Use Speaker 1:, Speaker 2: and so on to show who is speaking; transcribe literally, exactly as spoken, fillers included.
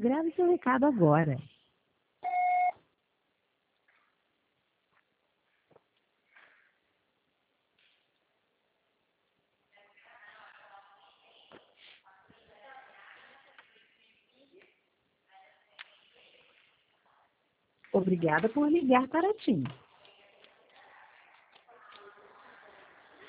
Speaker 1: Grave seu recado agora. Obrigada por ligar para a TIM.